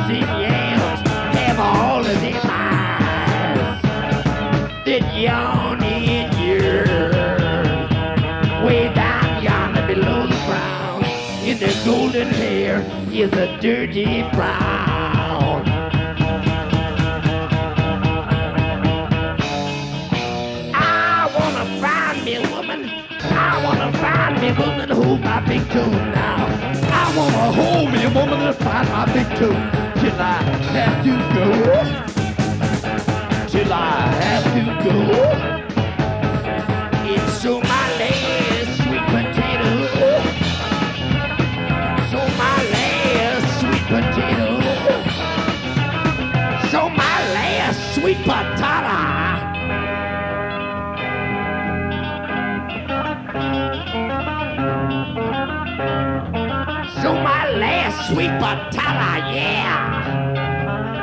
them yams have all of them eyes that yawn in yours. Way down yonder below the ground, in their golden hair is a dirty brown. I wanna find me a woman. I wanna find me a woman to hold my big tune now. I wanna hold me a woman to find my big tune till I have to go. Till I have to go. It's so my last sweet potato. So my last sweet potato. So my last sweet potato. So my last sweet potato, yeah.